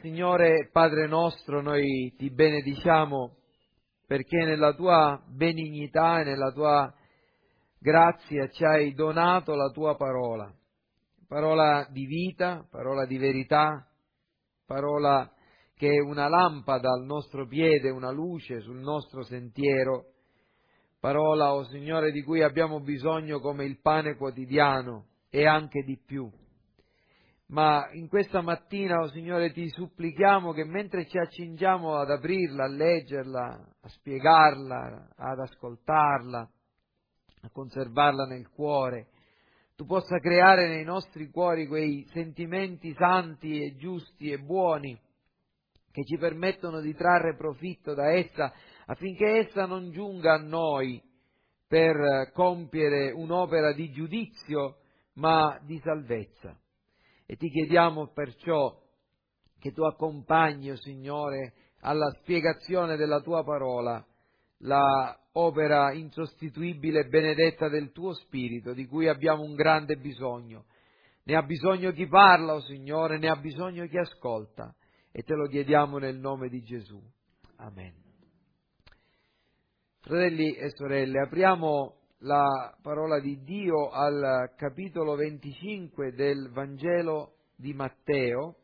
Signore Padre nostro, noi ti benediciamo perché nella tua benignità e nella tua grazia ci hai donato la tua parola di vita, parola di verità, parola che è una lampada al nostro piede, una luce sul nostro sentiero, parola, o Signore, di cui abbiamo bisogno come il pane quotidiano e anche di più. Ma in questa mattina, o Signore, ti supplichiamo che mentre ci accingiamo ad aprirla, a leggerla, a spiegarla, ad ascoltarla, a conservarla nel cuore, tu possa creare nei nostri cuori quei sentimenti santi e giusti e buoni che ci permettono di trarre profitto da essa, affinché essa non giunga a noi per compiere un'opera di giudizio, ma di salvezza. E ti chiediamo perciò che tu accompagni, o Signore, alla spiegazione della tua parola, la opera insostituibile e benedetta del tuo Spirito, di cui abbiamo un grande bisogno. Ne ha bisogno chi parla, o Signore, ne ha bisogno chi ascolta, e te lo chiediamo nel nome di Gesù. Amen. Fratelli e sorelle, apriamo la parola di Dio al capitolo 25 del Vangelo di Matteo,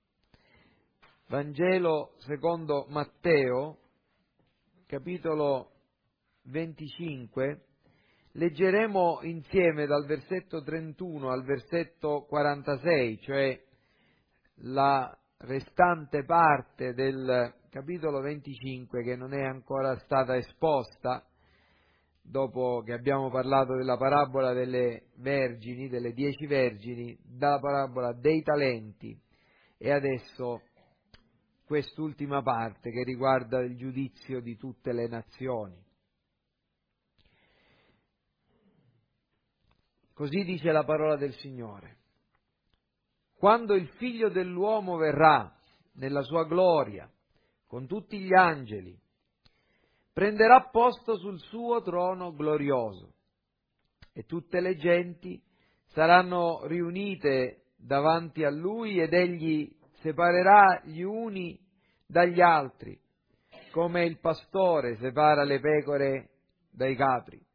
Vangelo secondo Matteo, capitolo 25, leggeremo insieme dal versetto 31 al versetto 46, cioè la restante parte del capitolo 25 che non è ancora stata esposta, dopo che abbiamo parlato della parabola delle vergini, delle 10 vergini, dalla parabola dei talenti, e adesso quest'ultima parte che riguarda il giudizio di tutte le nazioni. Così dice la parola del Signore. Quando il Figlio dell'uomo verrà nella sua gloria con tutti gli angeli, prenderà posto sul suo trono glorioso e tutte le genti saranno riunite davanti a lui ed egli separerà gli uni dagli altri, come il pastore separa le pecore dai capri,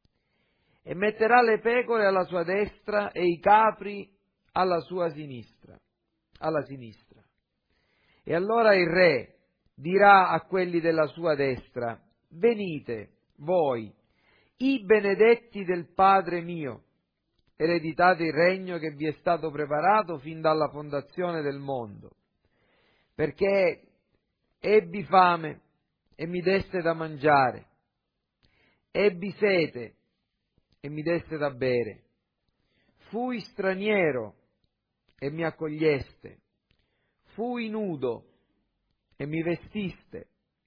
e metterà le pecore alla sua destra e i capri alla sua sinistra, alla sinistra. E allora il re dirà a quelli della sua destra: venite, voi, i benedetti del Padre mio, ereditate il regno che vi è stato preparato fin dalla fondazione del mondo, perché ebbi fame e mi deste da mangiare, ebbi sete e mi deste da bere, fui straniero e mi accoglieste, fui nudo e mi vestiste,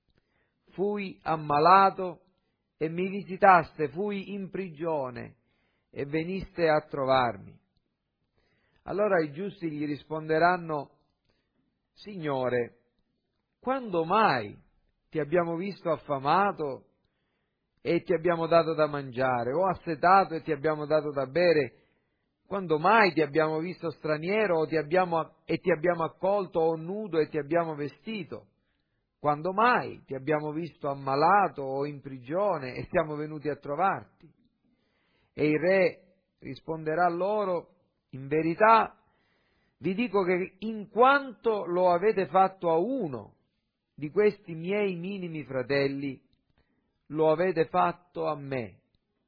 fui ammalato e mi visitaste, fui in prigione e veniste a trovarmi. Allora i giusti gli risponderanno: Signore, quando mai ti abbiamo visto affamato e ti abbiamo dato da mangiare, o assetato e ti abbiamo dato da bere? Quando mai ti abbiamo visto straniero e ti abbiamo accolto, o nudo e ti abbiamo vestito? Quando mai ti abbiamo visto ammalato o in prigione e siamo venuti a trovarti? E il re risponderà loro: in verità vi dico che in quanto lo avete fatto a uno di questi miei minimi fratelli, lo avete fatto a me.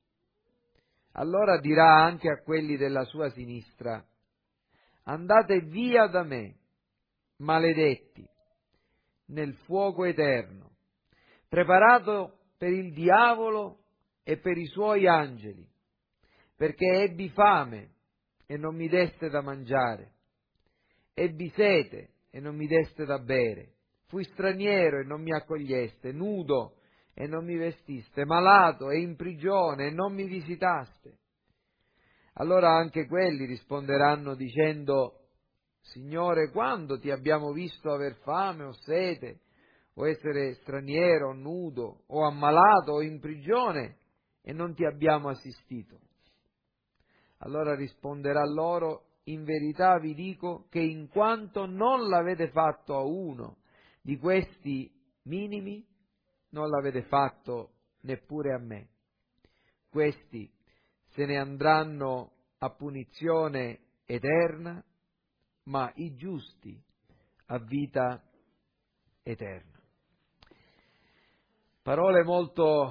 Allora dirà anche a quelli della sua sinistra: andate via da me, maledetti, nel fuoco eterno, preparato per il diavolo e per i suoi angeli, perché ebbi fame e non mi deste da mangiare, ebbi sete e non mi deste da bere, fui straniero e non mi accoglieste, nudo e non mi vestiste, malato e in prigione e non mi visitaste. Allora anche quelli risponderanno dicendo: Signore, quando ti abbiamo visto aver fame o sete, o essere straniero o nudo, o ammalato o in prigione, e non ti abbiamo assistito? Allora risponderà loro in verità vi dico che in quanto non l'avete fatto a uno di questi minimi, non l'avete fatto neppure a me. Questi se ne andranno a punizione eterna, ma i giusti a vita eterna. Parole molto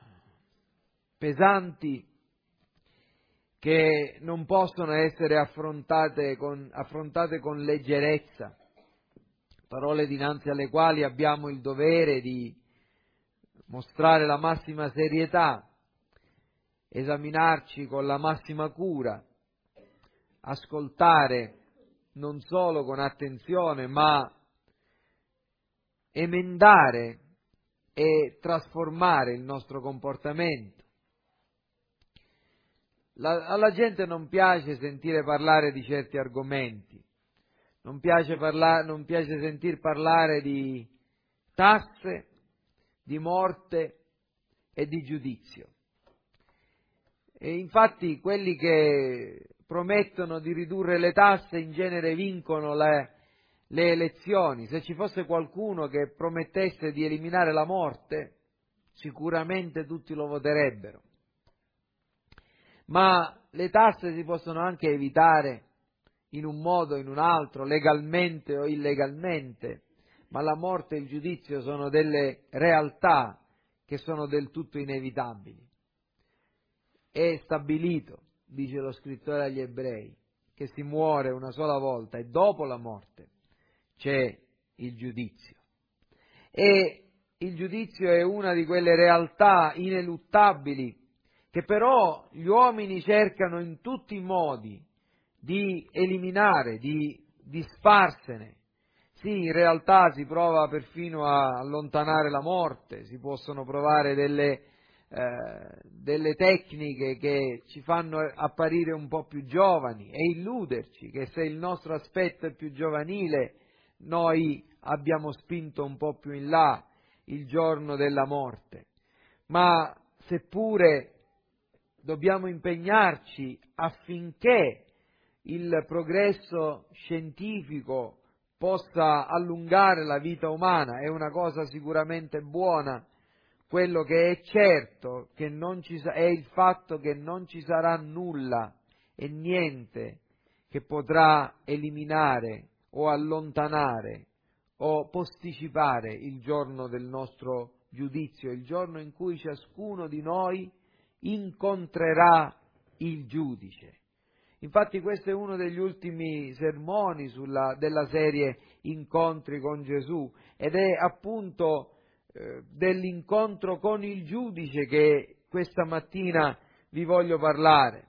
pesanti che non possono essere affrontate con leggerezza, parole dinanzi alle quali abbiamo il dovere di mostrare la massima serietà, esaminarci con la massima cura, ascoltare non solo con attenzione, ma emendare e trasformare il nostro comportamento. Alla gente non piace sentire parlare di certi argomenti, non piace sentir parlare di tasse, di morte e di giudizio. E infatti quelli che promettono di ridurre le tasse in genere vincono le elezioni. Se ci fosse qualcuno che promettesse di eliminare la morte, sicuramente tutti lo voterebbero. Ma le tasse si possono anche evitare in un modo o in un altro, legalmente o illegalmente, ma la morte e il giudizio sono delle realtà che sono del tutto inevitabili. È stabilito, dice lo scrittore agli Ebrei, che si muore una sola volta e dopo la morte c'è il giudizio. E il giudizio è una di quelle realtà ineluttabili che però gli uomini cercano in tutti i modi di eliminare, di disfarsene. Sì, in realtà si prova perfino a allontanare la morte, si possono provare delle tecniche che ci fanno apparire un po' più giovani e illuderci che se il nostro aspetto è più giovanile noi abbiamo spinto un po' più in là il giorno della morte. Ma seppure dobbiamo impegnarci affinché il progresso scientifico possa allungare la vita umana, è una cosa sicuramente buona. Quello che è certo che è il fatto che non ci sarà nulla e niente che potrà eliminare o allontanare o posticipare il giorno del nostro giudizio, il giorno in cui ciascuno di noi incontrerà il giudice. Infatti questo è uno degli ultimi sermoni della serie Incontri con Gesù ed è appunto dell'incontro con il giudice che questa mattina vi voglio parlare.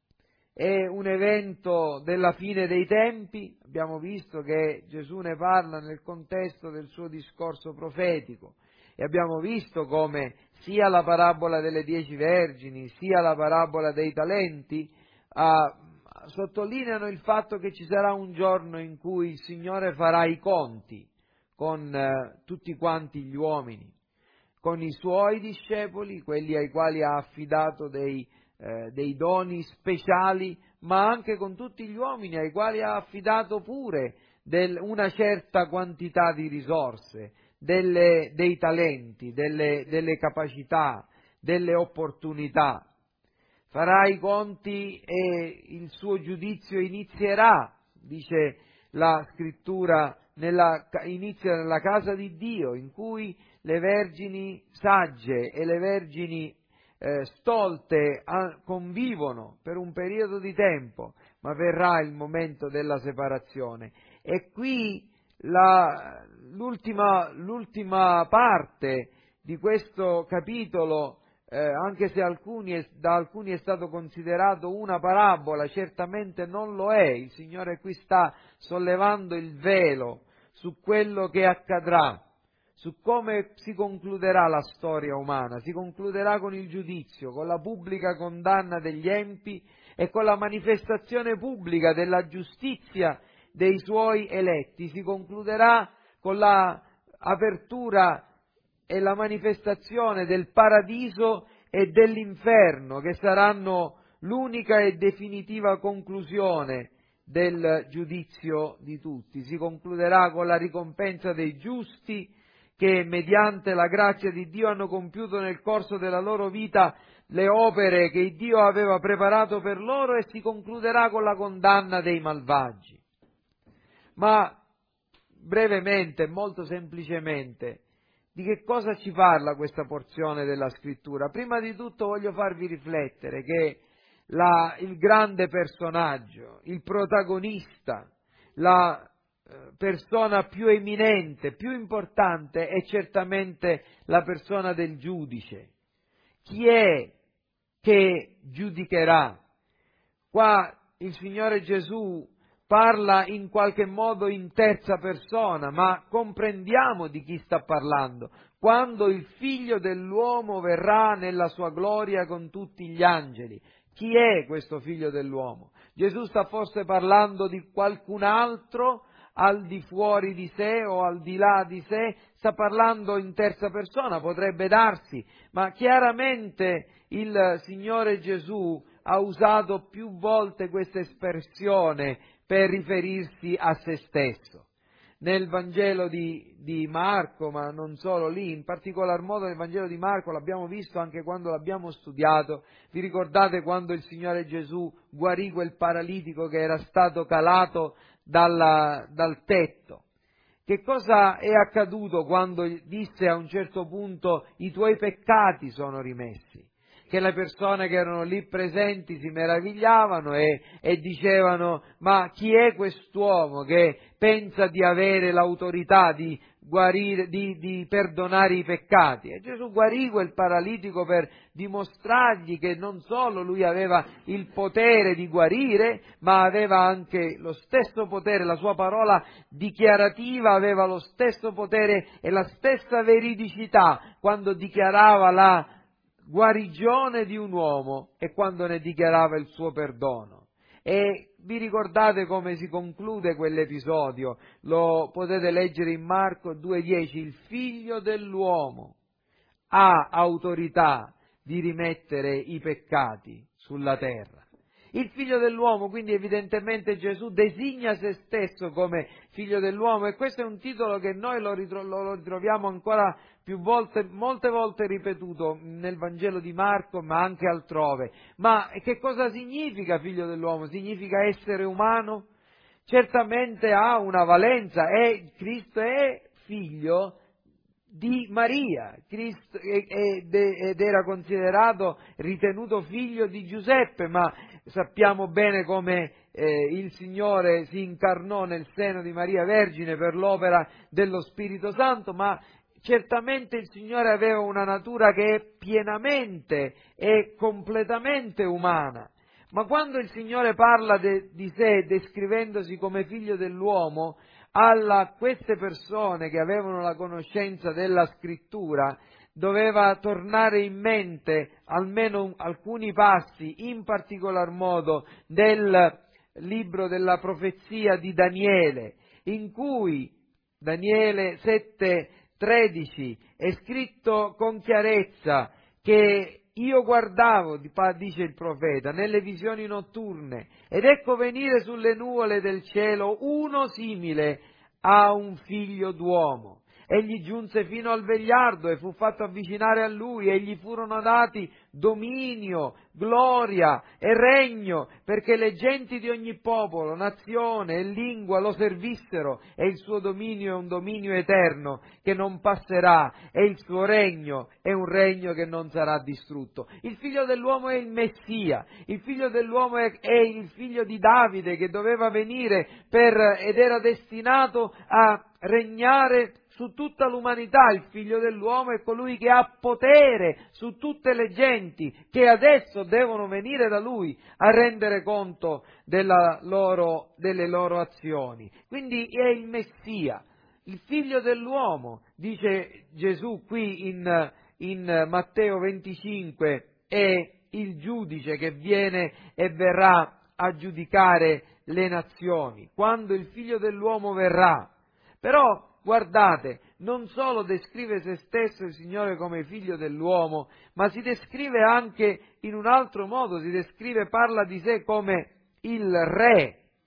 È un evento della fine dei tempi, abbiamo visto che Gesù ne parla nel contesto del suo discorso profetico e abbiamo visto come sia la parabola delle 10 vergini sia la parabola dei talenti sottolineano il fatto che ci sarà un giorno in cui il Signore farà i conti con tutti quanti gli uomini, con i suoi discepoli, quelli ai quali ha affidato dei doni speciali, ma anche con tutti gli uomini ai quali ha affidato pure una certa quantità di risorse, dei talenti, delle capacità, delle opportunità. Farà i conti e il suo giudizio inizierà, dice la scrittura, inizia nella casa di Dio, in cui le vergini sagge e le vergini stolte convivono per un periodo di tempo, ma verrà il momento della separazione. E qui l'ultima parte di questo capitolo, anche se da alcuni è stato considerato una parabola, certamente non lo è. Il Signore qui sta sollevando il velo su quello che accadrà, su come si concluderà la storia umana. Si concluderà con il giudizio, con la pubblica condanna degli empi e con la manifestazione pubblica della giustizia dei suoi eletti. Si concluderà con la apertura e la manifestazione del paradiso e dell'inferno, che saranno l'unica e definitiva conclusione del giudizio di tutti. Si concluderà con la ricompensa dei giusti che mediante la grazia di Dio hanno compiuto nel corso della loro vita le opere che Dio aveva preparato per loro, e si concluderà con la condanna dei malvagi. Ma brevemente, molto semplicemente, di che cosa ci parla questa porzione della Scrittura? Prima di tutto voglio farvi riflettere che il grande personaggio, il protagonista, la persona più eminente, più importante è certamente la persona del giudice. Chi è che giudicherà? Qua il Signore Gesù parla in qualche modo in terza persona, ma comprendiamo di chi sta parlando. Quando il Figlio dell'uomo verrà nella sua gloria con tutti gli angeli. Chi è questo Figlio dell'uomo? Gesù sta forse parlando di qualcun altro al di fuori di sé o al di là di sé? Sta parlando in terza persona, potrebbe darsi, ma chiaramente il Signore Gesù ha usato più volte questa espressione per riferirsi a se stesso. Nel Vangelo di Marco, ma non solo lì, in particolar modo nel Vangelo di Marco, l'abbiamo visto anche quando l'abbiamo studiato. Vi ricordate quando il Signore Gesù guarì quel paralitico che era stato calato dal tetto? Che cosa è accaduto quando disse a un certo punto: i tuoi peccati sono rimessi? Che le persone che erano lì presenti si meravigliavano e dicevano: ma chi è quest'uomo che pensa di avere l'autorità di guarire, di perdonare i peccati? E Gesù guarì quel paralitico per dimostrargli che non solo lui aveva il potere di guarire, ma aveva anche lo stesso potere, la sua parola dichiarativa aveva lo stesso potere e la stessa veridicità quando dichiarava la guarigione di un uomo e quando ne dichiarava il suo perdono. E vi ricordate come si conclude quell'episodio? Lo potete leggere in Marco 2,10: il Figlio dell'uomo ha autorità di rimettere i peccati sulla terra. Il Figlio dell'uomo, quindi evidentemente Gesù designa se stesso come Figlio dell'uomo, e questo è un titolo che noi lo ritroviamo ancora più volte, molte volte ripetuto nel Vangelo di Marco, ma anche altrove. Ma che cosa significa Figlio dell'uomo? Significa essere umano? Certamente ha una valenza, Cristo è figlio di Maria, Cristo ed era considerato, ritenuto figlio di Giuseppe, ma sappiamo bene come il Signore si incarnò nel seno di Maria Vergine per l'opera dello Spirito Santo, ma certamente il Signore aveva una natura che è pienamente e completamente umana. Ma quando il Signore parla di sé, descrivendosi come figlio dell'uomo, queste persone che avevano la conoscenza della Scrittura doveva tornare in mente almeno alcuni passi, in particolar modo del libro della profezia di Daniele, in cui Daniele 7,13 è scritto con chiarezza che io guardavo, dice il profeta, nelle visioni notturne, ed ecco venire sulle nuvole del cielo uno simile a un figlio d'uomo. Egli giunse fino al vegliardo e fu fatto avvicinare a lui, e gli furono dati dominio, gloria e regno, perché le genti di ogni popolo, nazione e lingua lo servissero, e il suo dominio è un dominio eterno che non passerà, e il suo regno è un regno che non sarà distrutto. Il figlio dell'uomo è il Messia, il figlio dell'uomo è il figlio di Davide che doveva venire ed era destinato a regnare su tutta l'umanità. Il figlio dell'uomo è colui che ha potere su tutte le genti che adesso devono venire da lui a rendere conto delle loro azioni. Quindi è il Messia, il figlio dell'uomo, dice Gesù qui in Matteo 25, è il giudice che viene e verrà a giudicare le nazioni, quando il figlio dell'uomo verrà. Però guardate, non solo descrive se stesso il Signore come figlio dell'uomo, ma si descrive anche in un altro modo, parla di sé come il re.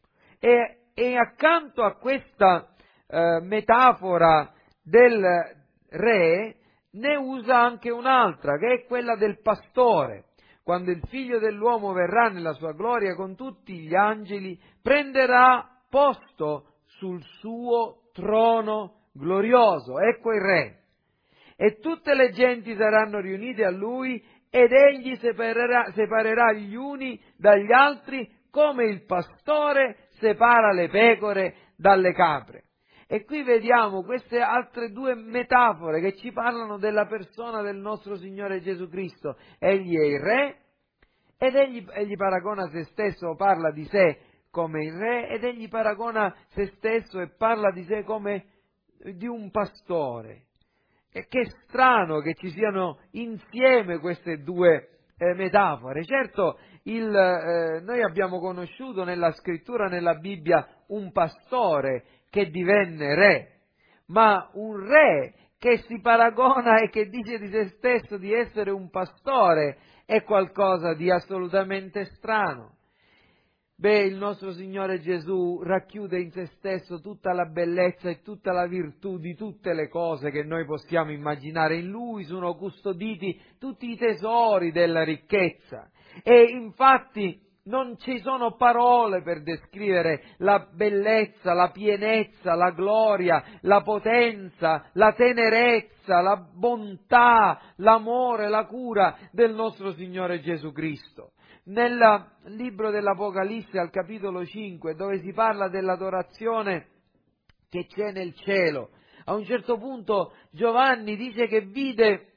E accanto a questa metafora del re ne usa anche un'altra, che è quella del pastore. Quando il figlio dell'uomo verrà nella sua gloria con tutti gli angeli, prenderà posto sul suo trono glorioso. Ecco il re. E tutte le genti saranno riunite a lui ed egli separerà gli uni dagli altri come il pastore separa le pecore dalle capre. E qui vediamo queste altre due metafore che ci parlano della persona del nostro Signore Gesù Cristo. Egli è il re ed egli paragona se stesso, o parla di sé come il re, ed egli paragona se stesso e parla di sé come di un pastore. E che strano che ci siano insieme queste due metafore. Certo, noi abbiamo conosciuto nella scrittura, nella Bibbia, un pastore che divenne re, ma un re che si paragona e che dice di se stesso di essere un pastore è qualcosa di assolutamente strano. Il nostro Signore Gesù racchiude in se stesso tutta la bellezza e tutta la virtù di tutte le cose che noi possiamo immaginare. In Lui sono custoditi tutti i tesori della ricchezza e infatti non ci sono parole per descrivere la bellezza, la pienezza, la gloria, la potenza, la tenerezza, la bontà, l'amore, la cura del nostro Signore Gesù Cristo. Nel libro dell'Apocalisse, al capitolo 5, dove si parla dell'adorazione che c'è nel cielo, a un certo punto Giovanni dice che vide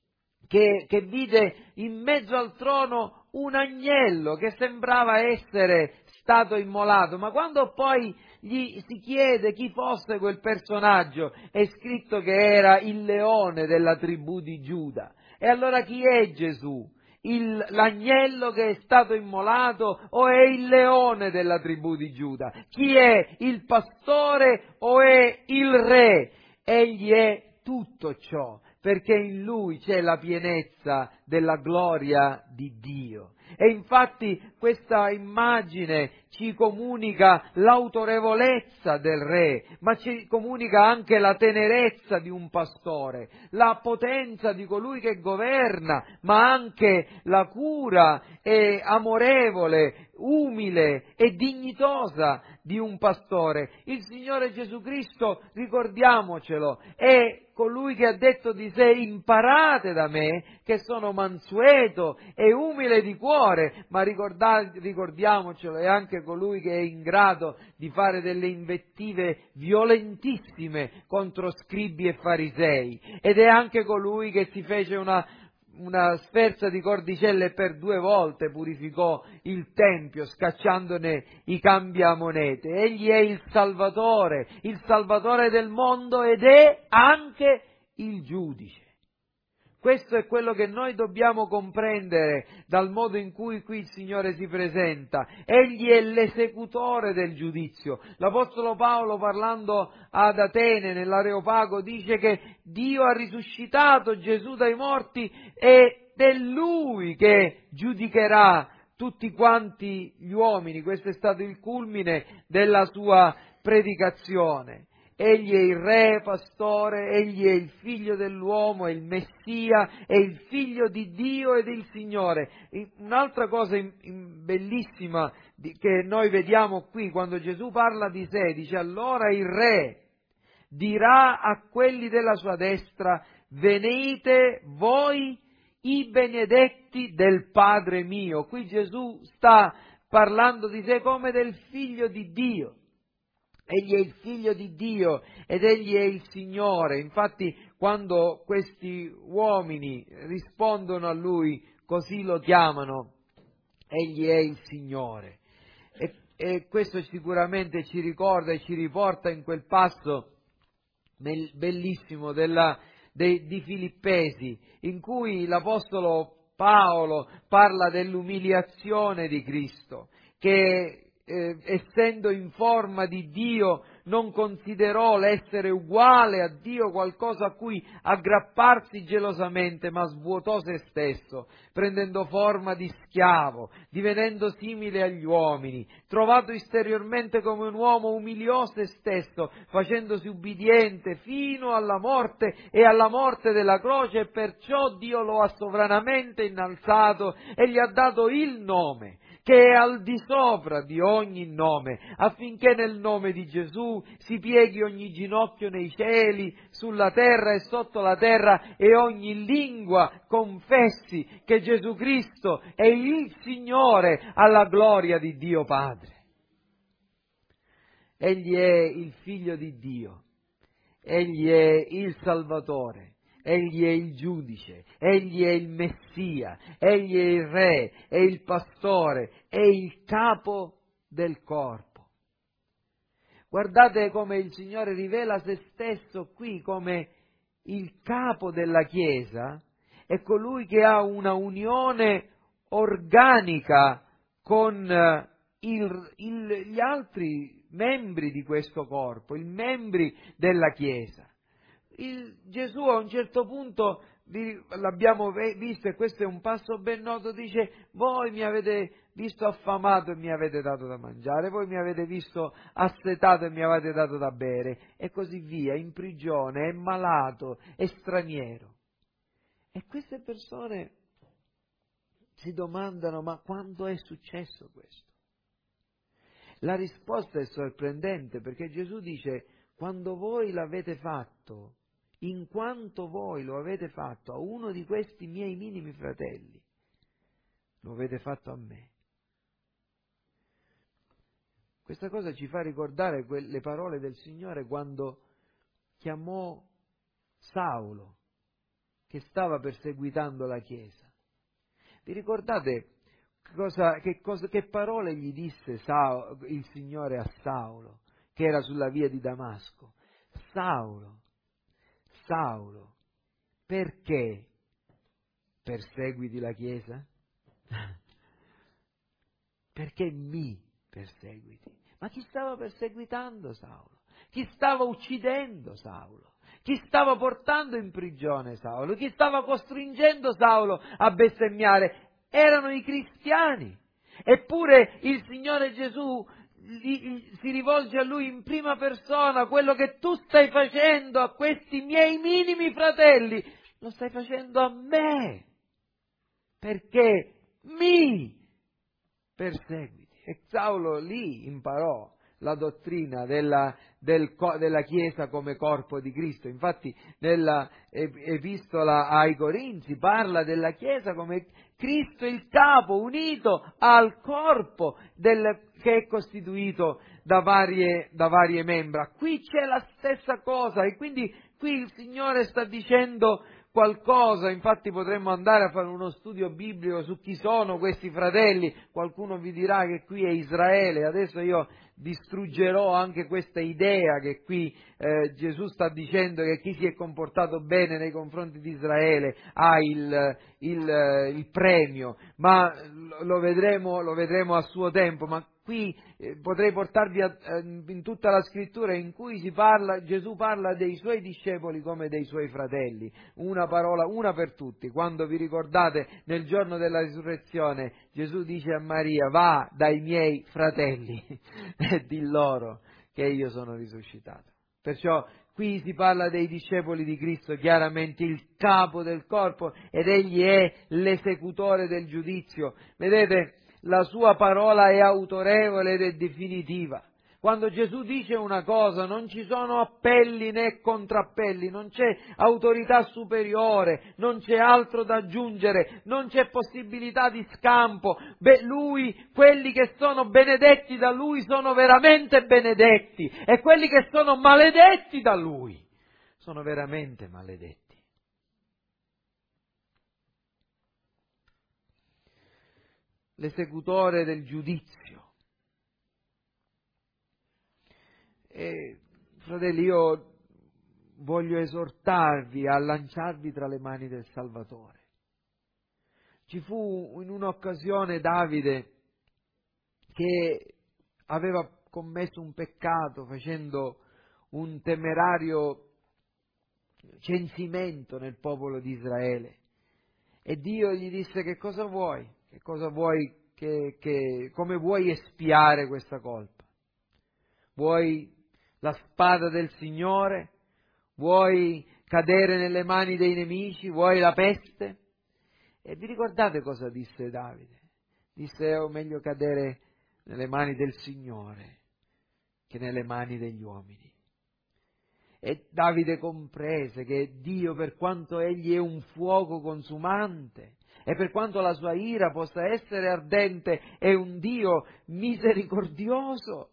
in mezzo al trono un agnello che sembrava essere stato immolato, ma quando poi gli si chiede chi fosse quel personaggio, è scritto che era il leone della tribù di Giuda. E allora chi è Gesù? L'agnello che è stato immolato o è il leone della tribù di Giuda? Chi è il pastore o è il re? Egli è tutto ciò, perché in Lui c'è la pienezza della gloria di Dio. E infatti questa immagine ci comunica l'autorevolezza del re, ma ci comunica anche la tenerezza di un pastore, la potenza di colui che governa, ma anche la cura amorevole, umile e dignitosa di un pastore. Il Signore Gesù Cristo, ricordiamocelo, è colui che ha detto di sé: imparate da me che sono mansueto e umile di cuore, ma ricordiamocelo, è anche colui che è in grado di fare delle invettive violentissime contro scribi e farisei, ed è anche colui che si fece una sferza di cordicelle e per 2 volte purificò il Tempio scacciandone i cambiamonete. Egli è il Salvatore del mondo ed è anche il giudice. Questo è quello che noi dobbiamo comprendere dal modo in cui qui il Signore si presenta. Egli è l'esecutore del giudizio. L'Apostolo Paolo, parlando ad Atene, nell'Areopago, dice che Dio ha risuscitato Gesù dai morti ed è Lui che giudicherà tutti quanti gli uomini. Questo è stato il culmine della sua predicazione. Egli è il Re Pastore, Egli è il Figlio dell'uomo, è il Messia, è il Figlio di Dio ed è il Signore. Un'altra cosa bellissima che noi vediamo qui, quando Gesù parla di sé, dice: allora il Re dirà a quelli della sua destra: venite voi i benedetti del Padre mio. Qui Gesù sta parlando di sé come del Figlio di Dio. Egli è il Figlio di Dio ed Egli è il Signore. Infatti, quando questi uomini rispondono a Lui, così lo chiamano: Egli è il Signore. E questo sicuramente ci ricorda e ci riporta in quel passo bellissimo di Filippesi, in cui l'Apostolo Paolo parla dell'umiliazione di Cristo, che essendo in forma di Dio non considerò l'essere uguale a Dio qualcosa a cui aggrapparsi gelosamente, ma svuotò se stesso, prendendo forma di schiavo, divenendo simile agli uomini. Trovato esteriormente come un uomo, umiliò se stesso, facendosi ubbidiente fino alla morte e alla morte della croce, e perciò Dio lo ha sovranamente innalzato e gli ha dato il nome che è al di sopra di ogni nome, affinché nel nome di Gesù si pieghi ogni ginocchio nei cieli, sulla terra e sotto la terra, e ogni lingua confessi che Gesù Cristo è il Signore, alla gloria di Dio Padre. Egli è il Figlio di Dio, Egli è il Salvatore, Egli è il Giudice, Egli è il Messia, Egli è il Re, è il Pastore, è il Capo del corpo. Guardate come il Signore rivela se stesso qui come il Capo della Chiesa, è colui che ha una unione organica con gli altri membri di questo corpo, i membri della Chiesa. Gesù a un certo punto, l'abbiamo visto, e questo è un passo ben noto, dice: voi mi avete visto affamato e mi avete dato da mangiare, voi mi avete visto assetato e mi avete dato da bere, e così via, in prigione, è malato, è straniero. E queste persone si domandano: ma quando è successo questo? La risposta è sorprendente, perché Gesù dice: quando voi l'avete fatto, in quanto voi lo avete fatto a uno di questi miei minimi fratelli, lo avete fatto a me. Questa cosa ci fa ricordare le parole del Signore quando chiamò Saulo, che stava perseguitando la Chiesa. Vi ricordate che parole gli disse il Signore a Saulo, che era sulla via di Damasco? Saulo, Saulo, perché perseguiti la Chiesa? Perché mi perseguiti? Ma chi stava perseguitando Saulo? Chi stava uccidendo Saulo? Chi stava portando in prigione Saulo? Chi stava costringendo Saulo a bestemmiare? Erano i cristiani. Eppure il Signore Gesù si rivolge a lui in prima persona: quello che tu stai facendo a questi miei minimi fratelli, lo stai facendo a me, perché mi perseguiti. E Saulo lì imparò la dottrina della Chiesa come corpo di Cristo. Infatti nella epistola ai Corinzi parla della Chiesa come Cristo il capo, unito al corpo che è costituito da varie membra. Qui c'è la stessa cosa, e quindi qui il Signore sta dicendo qualcosa. Infatti potremmo andare a fare uno studio biblico su chi sono questi fratelli. Qualcuno vi dirà che qui è Israele. Adesso io distruggerò anche questa idea che qui Gesù sta dicendo che chi si è comportato bene nei confronti di Israele ha il premio, ma lo vedremo a suo tempo. Ma qui potrei portarvi in tutta la scrittura in cui Gesù parla dei suoi discepoli come dei suoi fratelli. Una parola, una per tutti. Quando vi ricordate nel giorno della risurrezione, Gesù dice a Maria: va dai miei fratelli e di loro che io sono risuscitato. Perciò qui si parla dei discepoli di Cristo, chiaramente il capo del corpo, ed egli è l'esecutore del giudizio. Vedete, la sua parola è autorevole ed è definitiva. Quando Gesù dice una cosa non ci sono appelli né contrappelli, non c'è autorità superiore, non c'è altro da aggiungere, non c'è possibilità di scampo. Quelli che sono benedetti da Lui sono veramente benedetti, e quelli che sono maledetti da Lui sono veramente maledetti. L'esecutore del giudizio. E, fratelli, io voglio esortarvi a lanciarvi tra le mani del Salvatore. Ci fu in un'occasione Davide che aveva commesso un peccato facendo un temerario censimento nel popolo di Israele. E Dio gli disse: che cosa vuoi? Che cosa vuoi? Come vuoi espiare questa colpa? Vuoi la spada del Signore? Vuoi cadere nelle mani dei nemici? Vuoi la peste? E vi ricordate cosa disse Davide? Disse: è meglio cadere nelle mani del Signore che nelle mani degli uomini. E Davide comprese che Dio, per quanto egli è un fuoco consumante e per quanto la sua ira possa essere ardente, è un Dio misericordioso.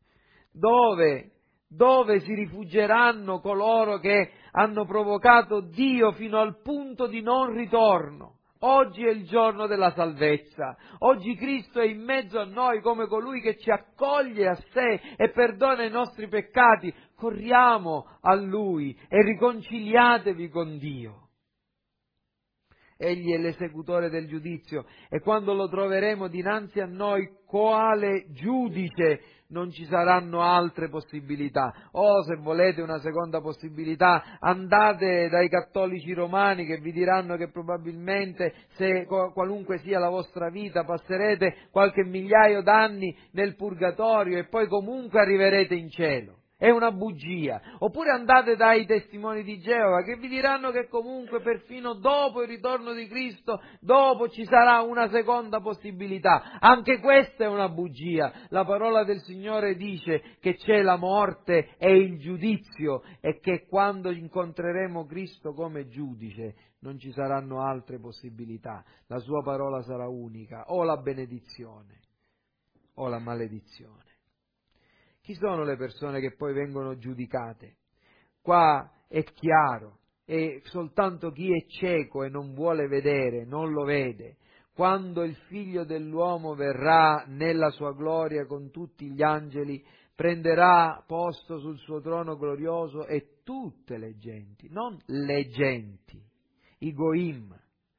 Dove si rifugieranno coloro che hanno provocato Dio fino al punto di non ritorno? Oggi è il giorno della salvezza. Oggi Cristo è in mezzo a noi come colui che ci accoglie a sé e perdona i nostri peccati. Corriamo a Lui e riconciliatevi con Dio. Egli è l'esecutore del giudizio e quando lo troveremo dinanzi a noi quale giudice non ci saranno altre possibilità. O se volete una seconda possibilità, andate dai cattolici romani che vi diranno che probabilmente, se qualunque sia la vostra vita, passerete qualche migliaio d'anni nel purgatorio e poi comunque arriverete in cielo. È una bugia. Oppure andate dai testimoni di Geova che vi diranno che comunque perfino dopo il ritorno di Cristo, dopo ci sarà una seconda possibilità. Anche questa è una bugia. La parola del Signore dice che c'è la morte e il giudizio e che quando incontreremo Cristo come giudice non ci saranno altre possibilità. La sua parola sarà unica, o la benedizione o la maledizione. Chi sono le persone che poi vengono giudicate? Qua è chiaro, e soltanto chi è cieco e non vuole vedere, non lo vede. Quando il Figlio dell'uomo verrà nella sua gloria con tutti gli angeli, prenderà posto sul suo trono glorioso e tutte le genti, non le genti, i goim,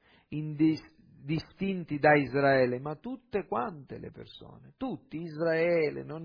distinti da Israele, ma tutte quante le persone, tutti, Israele, non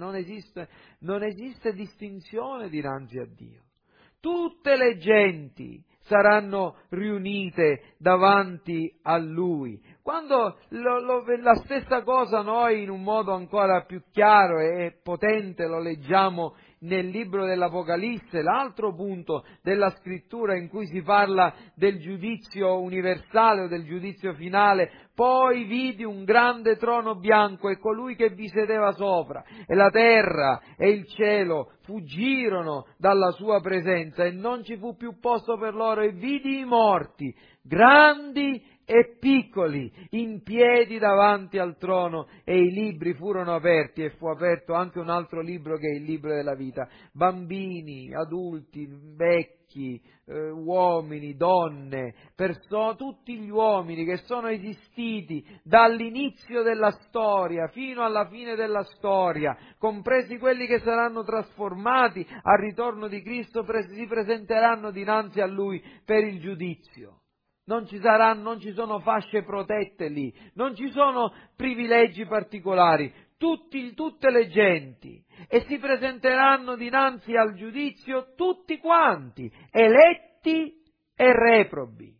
esiste distinzione dinanzi a Dio. Tutte le genti saranno riunite davanti a Lui. Quando la stessa cosa noi in un modo ancora più chiaro e potente lo leggiamo nel libro dell'Apocalisse, l'altro punto della scrittura in cui si parla del giudizio universale o del giudizio finale: poi vidi un grande trono bianco e colui che vi sedeva sopra, e la terra e il cielo fuggirono dalla sua presenza e non ci fu più posto per loro, e vidi i morti, grandi e piccoli, in piedi davanti al trono, e i libri furono aperti e fu aperto anche un altro libro che è il libro della vita. Bambini, adulti, vecchi, uomini, donne, tutti gli uomini che sono esistiti dall'inizio della storia fino alla fine della storia, compresi quelli che saranno trasformati al ritorno di Cristo, si presenteranno dinanzi a Lui per il giudizio. Non ci sono fasce protette lì, non ci sono privilegi particolari, tutte le genti, e si presenteranno dinanzi al giudizio tutti quanti, eletti e reprobi.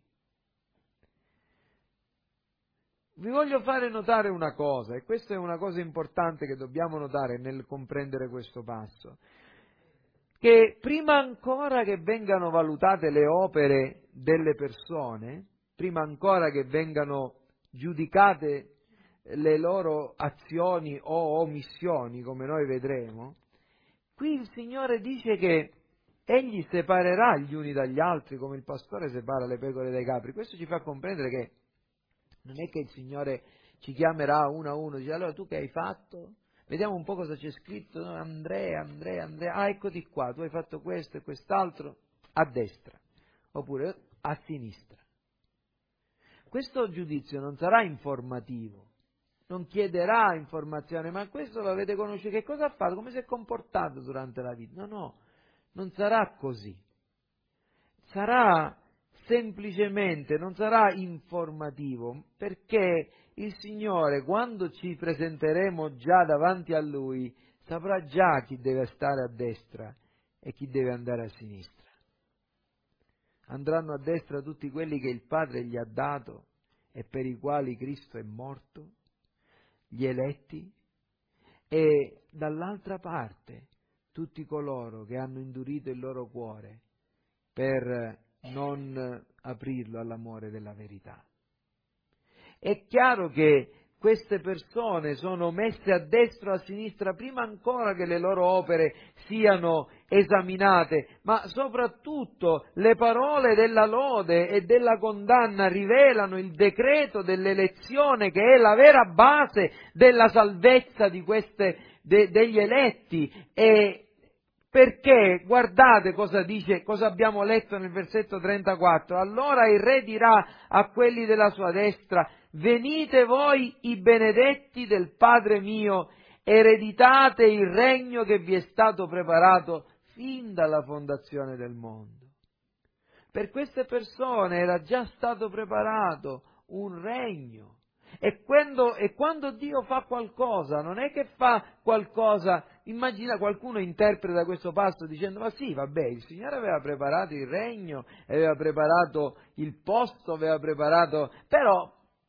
Vi voglio fare notare una cosa, e questa è una cosa importante che dobbiamo notare nel comprendere questo passo, che prima ancora che vengano valutate le opere delle persone, prima ancora che vengano giudicate le loro azioni o omissioni, come noi vedremo, qui il Signore dice che Egli separerà gli uni dagli altri come il pastore separa le pecore dai capri. Questo ci fa comprendere che non è che il Signore ci chiamerà uno a uno e dice: allora tu che hai fatto? Vediamo un po' cosa c'è scritto. No, Andrea, eccoti qua, tu hai fatto questo e quest'altro, a destra, oppure a sinistra. Questo giudizio non sarà informativo, non chiederà informazione, ma questo lo avete conosciuto, che cosa ha fatto, come si è comportato durante la vita. No, non sarà così. Sarà semplicemente, non sarà informativo, perché il Signore, quando ci presenteremo già davanti a Lui, saprà già chi deve stare a destra e chi deve andare a sinistra. Andranno a destra tutti quelli che il Padre gli ha dato e per i quali Cristo è morto, gli eletti, e dall'altra parte tutti coloro che hanno indurito il loro cuore per non aprirlo all'amore della verità. È chiaro che queste persone sono messe a destra o a sinistra prima ancora che le loro opere siano esaminate, ma soprattutto le parole della lode e della condanna rivelano il decreto dell'elezione, che è la vera base della salvezza di degli eletti. E perché, guardate cosa dice, cosa abbiamo letto nel versetto 34, allora il re dirà a quelli della sua destra: venite voi i benedetti del Padre mio, ereditate il regno che vi è stato preparato fin dalla fondazione del mondo. Per queste persone era già stato preparato un regno. E quando Dio fa qualcosa, non è che fa qualcosa, immagina qualcuno interpreta questo passo dicendo: ma sì, vabbè, il Signore aveva preparato il regno, aveva preparato il posto, aveva preparato, però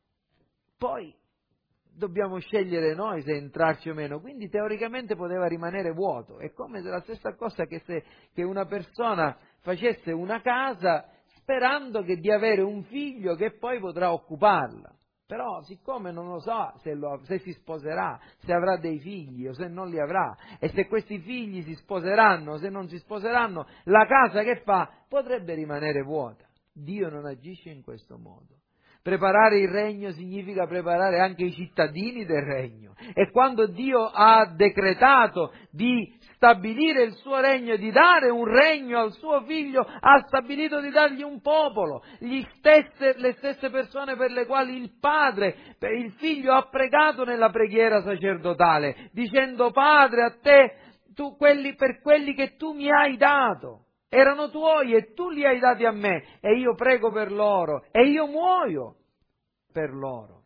poi dobbiamo scegliere noi se entrarci o meno, quindi teoricamente poteva rimanere vuoto. È come se la stessa cosa che una persona facesse una casa sperando di avere un figlio che poi potrà occuparla. Però siccome non lo sa se si sposerà, se avrà dei figli o se non li avrà, e se questi figli si sposeranno o se non si sposeranno, la casa che fa potrebbe rimanere vuota. Dio non agisce in questo modo. Preparare il regno significa preparare anche i cittadini del regno. E quando Dio ha decretato di stabilire il suo regno, di dare un regno al suo figlio, ha stabilito di dargli un popolo, le stesse persone per le quali il padre, il figlio ha pregato nella preghiera sacerdotale, dicendo: Padre, a te, per quelli che tu mi hai dato. Erano tuoi e tu li hai dati a me, e io prego per loro e io muoio per loro.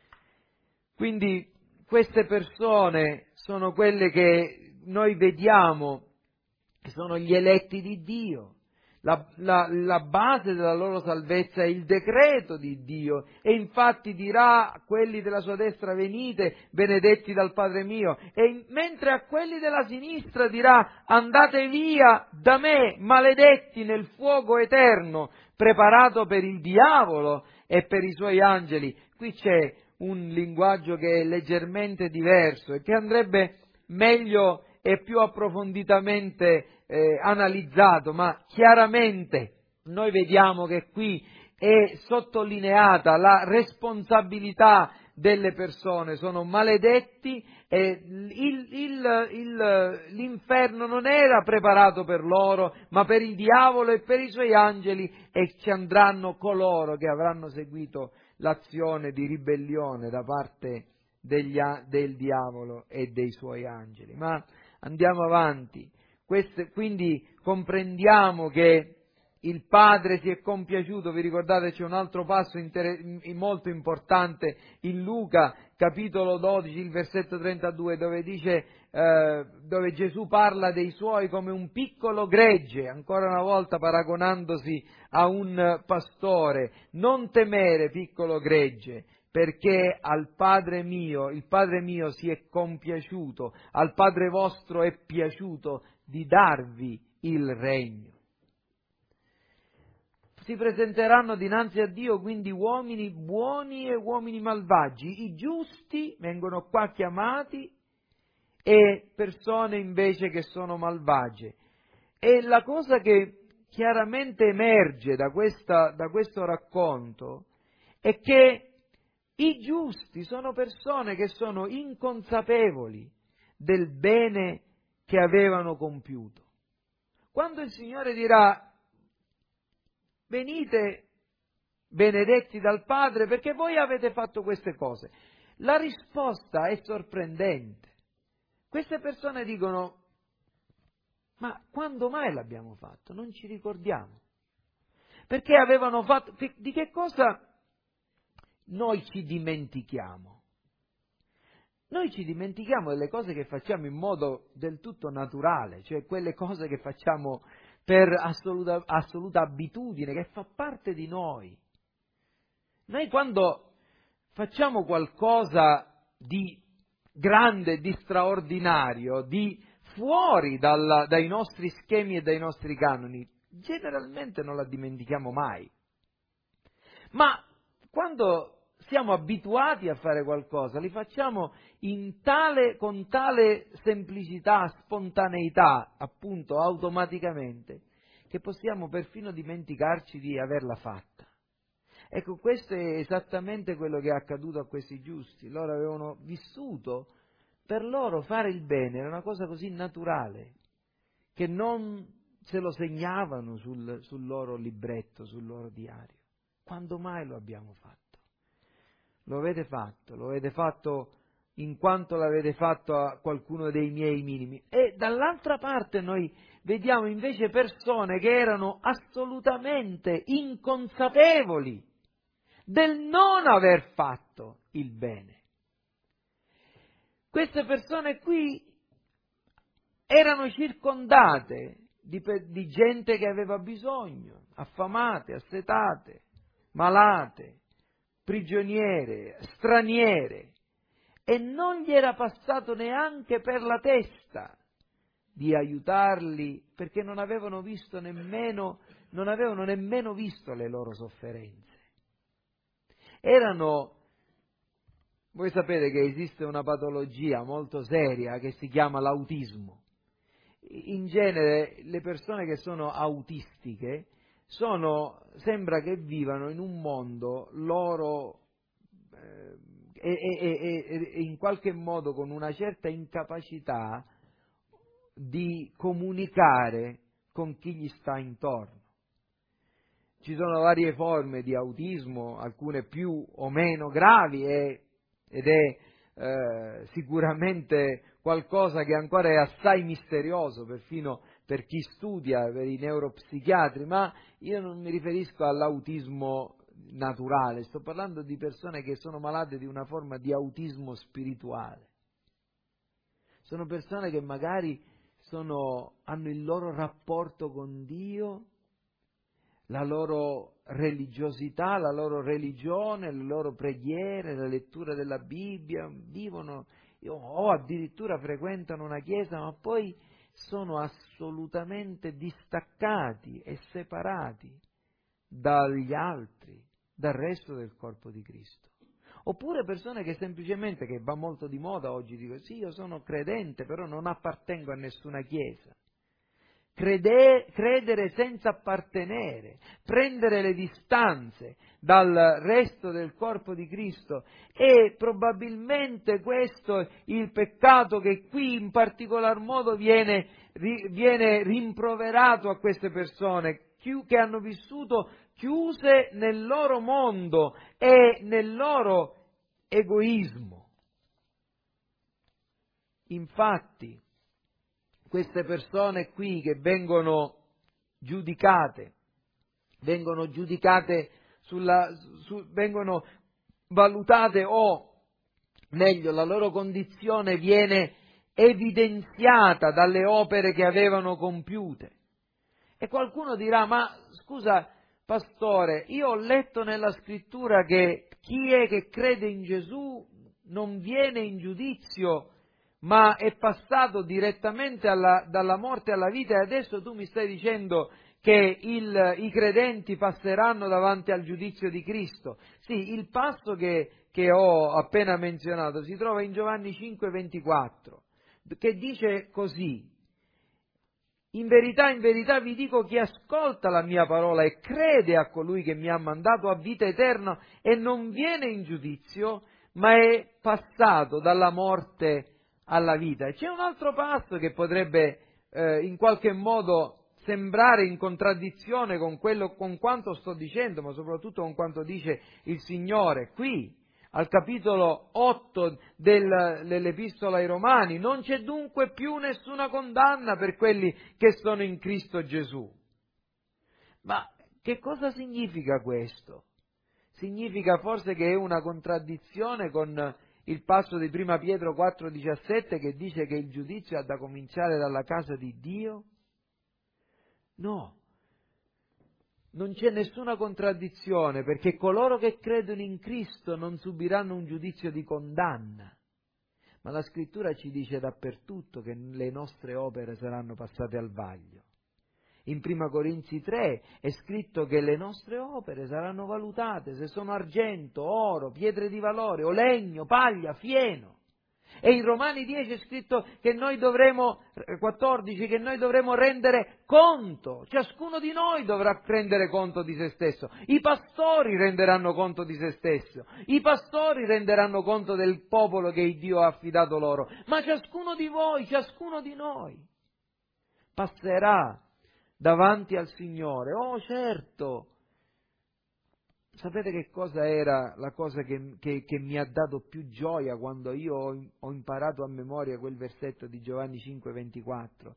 Quindi queste persone sono quelle che noi vediamo, sono gli eletti di Dio. La base della loro salvezza è il decreto di Dio, e infatti dirà a quelli della sua destra: venite benedetti dal Padre mio, e mentre a quelli della sinistra dirà: andate via da me, maledetti, nel fuoco eterno preparato per il diavolo e per i suoi angeli. Qui c'è un linguaggio che è leggermente diverso e che andrebbe meglio e più approfonditamente analizzato, ma chiaramente noi vediamo che qui è sottolineata la responsabilità delle persone, sono maledetti, e l'inferno non era preparato per loro, ma per il diavolo e per i suoi angeli, e ci andranno coloro che avranno seguito l'azione di ribellione da parte del diavolo e dei suoi angeli. Ma andiamo avanti. Quindi comprendiamo che il Padre si è compiaciuto. Vi ricordate, c'è un altro passo molto importante in Luca, capitolo 12, il versetto 32, dove dice, dove Gesù parla dei suoi come un piccolo gregge, ancora una volta paragonandosi a un pastore. Non temere, piccolo gregge, perché al Padre mio, il Padre mio si è compiaciuto, al Padre vostro è piaciuto di darvi il regno. Si presenteranno dinanzi a Dio quindi uomini buoni e uomini malvagi. I giusti vengono qua chiamati e persone invece che sono malvagie. E la cosa che chiaramente emerge da questo racconto è che i giusti sono persone che sono inconsapevoli del bene che avevano compiuto. Quando il Signore dirà: venite benedetti dal Padre perché voi avete fatto queste cose, la risposta è sorprendente. Queste persone dicono: ma quando mai l'abbiamo fatto? Non ci ricordiamo. Perché avevano fatto, di che cosa noi ci dimentichiamo? Noi ci dimentichiamo delle cose che facciamo in modo del tutto naturale, cioè quelle cose che facciamo per assoluta abitudine, che fa parte di noi. Noi quando facciamo qualcosa di grande, di straordinario, di fuori dai nostri schemi e dai nostri canoni, generalmente non la dimentichiamo mai. Ma quando siamo abituati a fare qualcosa, li facciamo con tale semplicità, spontaneità, appunto, automaticamente, che possiamo perfino dimenticarci di averla fatta. Ecco, questo è esattamente quello che è accaduto a questi giusti. Loro avevano vissuto, per loro fare il bene era una cosa così naturale, che non se lo segnavano sul loro libretto, sul loro diario. Quando mai lo abbiamo fatto? Lo avete fatto in quanto l'avete fatto a qualcuno dei miei minimi. E dall'altra parte noi vediamo invece persone che erano assolutamente inconsapevoli del non aver fatto il bene. Queste persone qui erano circondate di gente che aveva bisogno, affamate, assetate, malate, prigioniere, straniere, e non gli era passato neanche per la testa di aiutarli, perché non avevano nemmeno visto le loro sofferenze. Voi sapete che esiste una patologia molto seria che si chiama l'autismo. In genere le persone che sono autistiche sembra che vivano in un mondo loro e in qualche modo con una certa incapacità di comunicare con chi gli sta intorno. Ci sono varie forme di autismo, alcune più o meno gravi ed è sicuramente qualcosa che ancora è assai misterioso, perfino per chi studia, per i neuropsichiatri, ma io non mi riferisco all'autismo naturale, sto parlando di persone che sono malate di una forma di autismo spirituale. Sono persone che magari hanno il loro rapporto con Dio, la loro religiosità, la loro religione, le loro preghiere, la lettura della Bibbia, vivono o addirittura frequentano una chiesa, ma poi sono assolutamente distaccati e separati dagli altri, dal resto del corpo di Cristo. Oppure persone che semplicemente, che va molto di moda oggi, dicono sì, io sono credente, però non appartengo a nessuna chiesa. Credere senza appartenere, prendere le distanze dal resto del corpo di Cristo, e probabilmente questo è il peccato che qui in particolar modo viene rimproverato a queste persone che hanno vissuto chiuse nel loro mondo e nel loro egoismo. Infatti, queste persone qui che vengono giudicate vengono valutate, o meglio, la loro condizione viene evidenziata dalle opere che avevano compiute. E qualcuno dirà, ma scusa pastore, io ho letto nella scrittura che chi è che crede in Gesù non viene in giudizio, ma è passato direttamente dalla morte alla vita, e adesso tu mi stai dicendo che i credenti passeranno davanti al giudizio di Cristo. Sì, il passo che ho appena menzionato si trova in Giovanni 5,24, che dice così: in verità vi dico, chi ascolta la mia parola e crede a colui che mi ha mandato ha vita eterna e non viene in giudizio, ma è passato dalla morte alla vita. E c'è un altro passo che potrebbe in qualche modo sembrare in contraddizione con quanto sto dicendo, ma soprattutto con quanto dice il Signore qui, al capitolo 8 dell'Epistola ai Romani: non c'è dunque più nessuna condanna per quelli che sono in Cristo Gesù. Ma che cosa significa questo? Significa forse che è una contraddizione con il passo di Prima Pietro 4,17 che dice che il giudizio ha da cominciare dalla casa di Dio? No, non c'è nessuna contraddizione, perché coloro che credono in Cristo non subiranno un giudizio di condanna. Ma la Scrittura ci dice dappertutto che le nostre opere saranno passate al vaglio. In Prima Corinzi 3 è scritto che le nostre opere saranno valutate, se sono argento, oro, pietre di valore, o legno, paglia, fieno. E in Romani 10 è scritto che noi dovremo, 14, che noi dovremo rendere conto, ciascuno di noi dovrà rendere conto di se stesso. I pastori renderanno conto di se stesso, i pastori renderanno conto del popolo che Dio ha affidato loro, ma ciascuno di voi, ciascuno di noi passerà davanti al Signore. Oh certo! Sapete che cosa era la cosa che mi ha dato più gioia quando io ho imparato a memoria quel versetto di Giovanni 5,24?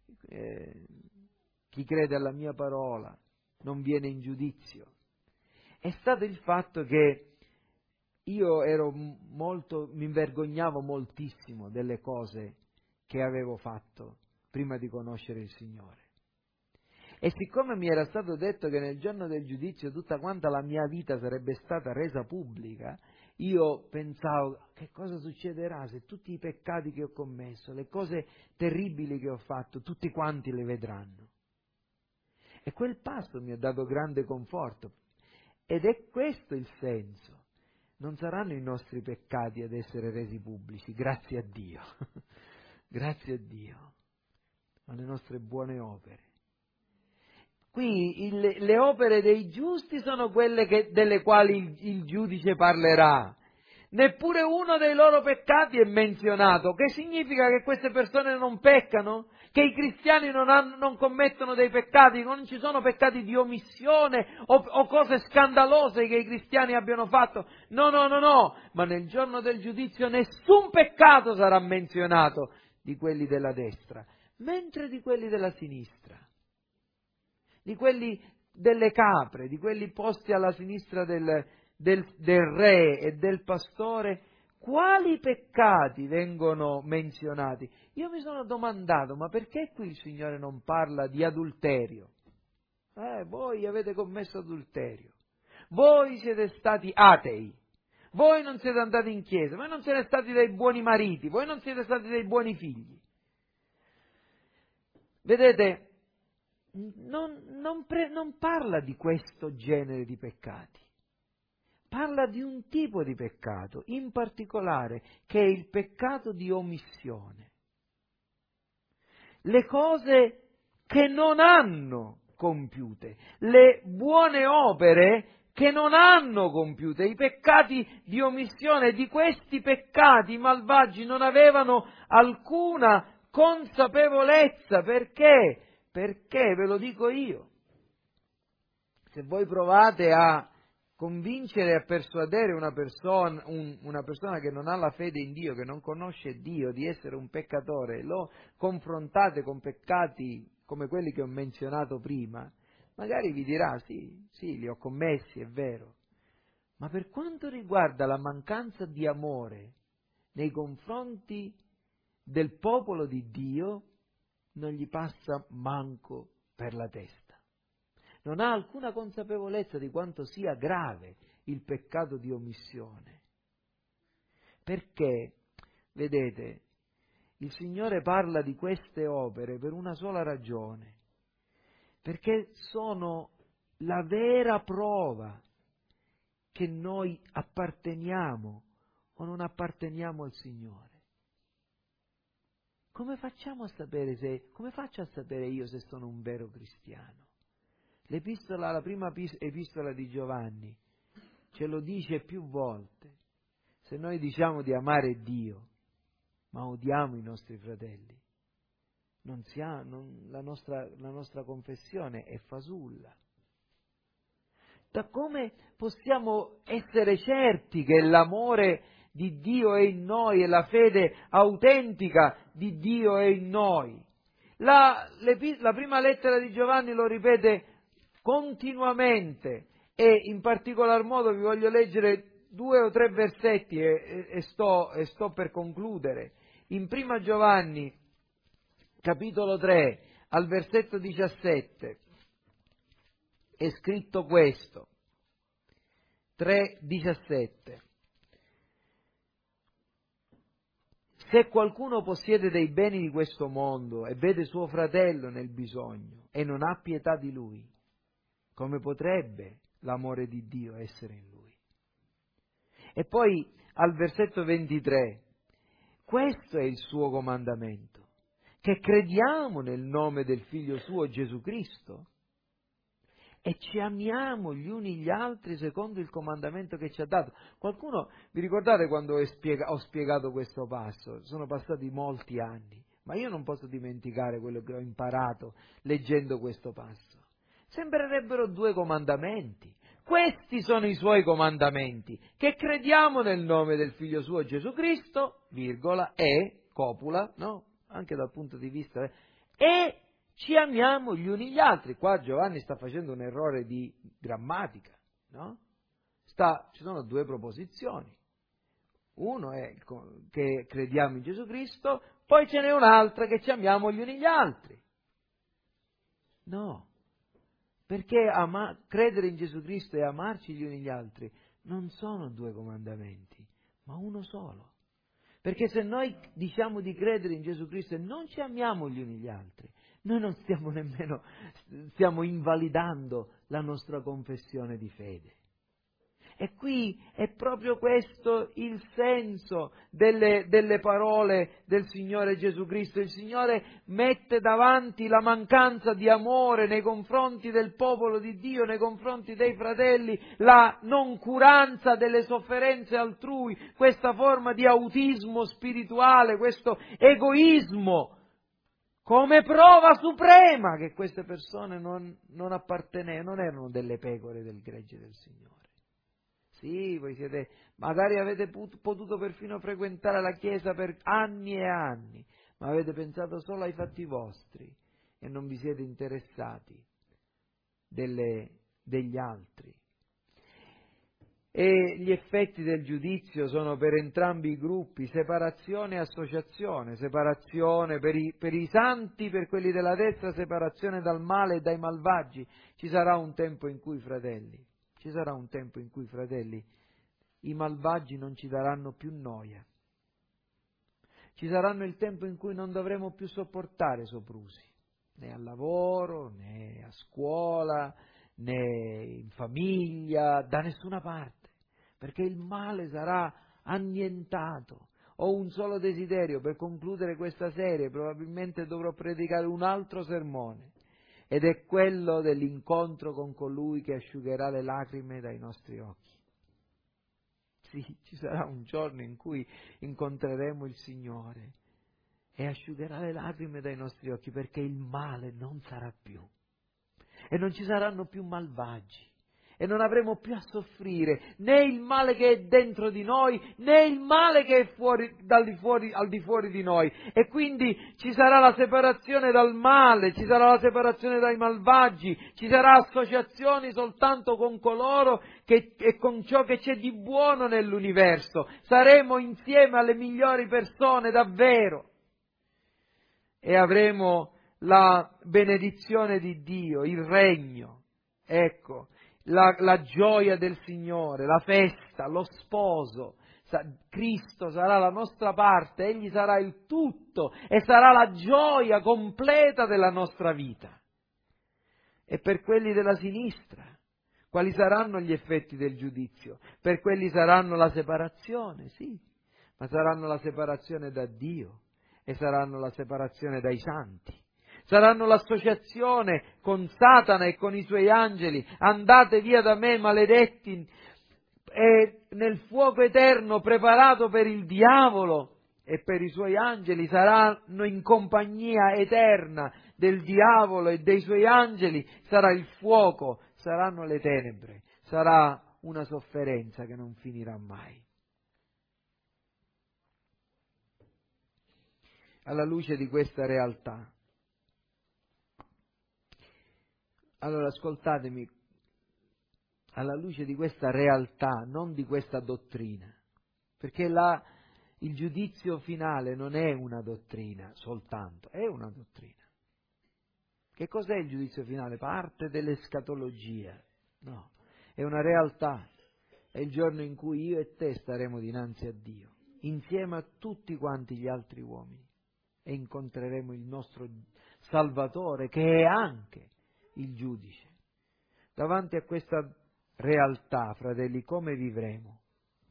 Chi crede alla mia parola non viene in giudizio. È stato il fatto che io mi vergognavo moltissimo delle cose che avevo fatto prima di conoscere il Signore. E siccome mi era stato detto che nel giorno del giudizio tutta quanta la mia vita sarebbe stata resa pubblica, io pensavo: che cosa succederà se tutti i peccati che ho commesso, le cose terribili che ho fatto, tutti quanti le vedranno? E quel passo mi ha dato grande conforto. Ed è questo il senso. Non saranno i nostri peccati ad essere resi pubblici, grazie a Dio, grazie a Dio, ma le nostre buone opere. Qui le opere dei giusti sono quelle delle quali il giudice parlerà. Neppure uno dei loro peccati è menzionato. Che significa che queste persone non peccano? Che i cristiani non commettono dei peccati? Non ci sono peccati di omissione o cose scandalose che i cristiani abbiano fatto? No. Ma nel giorno del giudizio nessun peccato sarà menzionato di quelli della destra, mentre di quelli della sinistra, di quelli delle capre, di quelli posti alla sinistra del re e del pastore, quali peccati vengono menzionati? Io mi sono domandato: ma perché qui il Signore non parla di adulterio? Voi avete commesso adulterio, voi siete stati atei, voi non siete andati in chiesa, voi non siete stati dei buoni mariti, voi non siete stati dei buoni figli. Vedete, non parla di questo genere di peccati, parla di un tipo di peccato, in particolare, che è il peccato di omissione. Le cose che non hanno compiute, le buone opere che non hanno compiute, i peccati di omissione. Di questi peccati i malvagi non avevano alcuna consapevolezza. Perché? Perché, ve lo dico io, se voi provate a convincere e a persuadere una persona che non ha la fede in Dio, che non conosce Dio, di essere un peccatore, lo confrontate con peccati come quelli che ho menzionato prima, magari vi dirà: sì, li ho commessi, è vero, ma per quanto riguarda la mancanza di amore nei confronti del popolo di Dio, non gli passa manco per la testa. Non ha alcuna consapevolezza di quanto sia grave il peccato di omissione. Perché, vedete, il Signore parla di queste opere per una sola ragione: perché sono la vera prova che noi apparteniamo o non apparteniamo al Signore. Come faccio a sapere io se sono un vero cristiano? La prima epistola di Giovanni ce lo dice più volte. Se noi diciamo di amare Dio, ma odiamo i nostri fratelli, la nostra confessione è fasulla. Da come possiamo essere certi che l'amore di Dio è in noi e la fede autentica di Dio è in noi? La prima lettera di Giovanni lo ripete continuamente, e in particolar modo vi voglio leggere 2 o 3 versetti e sto per concludere. In Prima Giovanni, capitolo 3, al versetto 17, è scritto questo, 3,17. Se qualcuno possiede dei beni di questo mondo e vede suo fratello nel bisogno e non ha pietà di lui, come potrebbe l'amore di Dio essere in lui? E poi al versetto 23, questo è il suo comandamento, che crediamo nel nome del Figlio suo Gesù Cristo e ci amiamo gli uni gli altri secondo il comandamento che ci ha dato. Qualcuno, vi ricordate quando ho spiegato questo passo? Sono passati molti anni, ma io non posso dimenticare quello che ho imparato leggendo questo passo. Sembrerebbero 2 comandamenti. Questi sono i suoi comandamenti, che crediamo nel nome del Figlio suo Gesù Cristo, virgola, e, copula, no? Anche dal punto di vista, e ci amiamo gli uni gli altri. Qua Giovanni sta facendo un errore di grammatica, no? Ci sono 2 proposizioni. Uno è che crediamo in Gesù Cristo, poi ce n'è un'altra che ci amiamo gli uni gli altri. No, perché credere in Gesù Cristo e amarci gli uni gli altri non sono 2 comandamenti, ma uno solo. Perché se noi diciamo di credere in Gesù Cristo e non ci amiamo gli uni gli altri, noi non stiamo invalidando la nostra confessione di fede. E qui è proprio questo il senso delle parole del Signore Gesù Cristo. Il Signore mette davanti la mancanza di amore nei confronti del popolo di Dio, nei confronti dei fratelli, la noncuranza delle sofferenze altrui, questa forma di autismo spirituale, questo egoismo, come prova suprema che queste persone non erano delle pecore del gregge del Signore. Sì, voi magari avete potuto perfino frequentare la Chiesa per anni e anni, ma avete pensato solo ai fatti vostri e non vi siete interessati degli altri. E gli effetti del giudizio sono per entrambi i gruppi, separazione e associazione, separazione per i santi, per quelli della destra, separazione dal male e dai malvagi. Ci sarà un tempo in cui, fratelli, i malvagi non ci daranno più noia. Ci saranno il tempo in cui non dovremo più sopportare soprusi, né al lavoro, né a scuola, né in famiglia, da nessuna parte, perché il male sarà annientato. Ho un solo desiderio per concludere questa serie, probabilmente dovrò predicare un altro sermone, ed è quello dell'incontro con colui che asciugherà le lacrime dai nostri occhi. Sì, ci sarà un giorno in cui incontreremo il Signore e asciugherà le lacrime dai nostri occhi, perché il male non sarà più e non ci saranno più malvagi e non avremo più a soffrire né il male che è dentro di noi né il male che è al di fuori di noi, e quindi ci sarà la separazione dal male, ci sarà la separazione dai malvagi, ci sarà associazioni soltanto con coloro e con ciò che c'è di buono nell'universo. Saremo insieme alle migliori persone davvero e avremo la benedizione di Dio, il regno, ecco, la gioia del Signore, la festa, lo sposo. Cristo sarà la nostra parte, Egli sarà il tutto e sarà la gioia completa della nostra vita. E per quelli della sinistra, quali saranno gli effetti del giudizio? Per quelli saranno la separazione, sì, ma saranno la separazione da Dio e saranno la separazione dai santi. Saranno l'associazione con Satana e con i suoi angeli. Andate via da me, maledetti, e nel fuoco eterno preparato per il diavolo e per i suoi angeli. Saranno in compagnia eterna del diavolo e dei suoi angeli. Sarà il fuoco, saranno le tenebre, sarà una sofferenza che non finirà mai. Alla luce di questa realtà, allora ascoltatemi, alla luce di questa realtà, non di questa dottrina, perché il giudizio finale non è una dottrina soltanto, è una dottrina. Che cos'è il giudizio finale? Parte dell'escatologia, no, è una realtà, è il giorno in cui io e te staremo dinanzi a Dio, insieme a tutti quanti gli altri uomini, e incontreremo il nostro Salvatore, che è anche il giudice. Davanti a questa realtà, fratelli, come vivremo?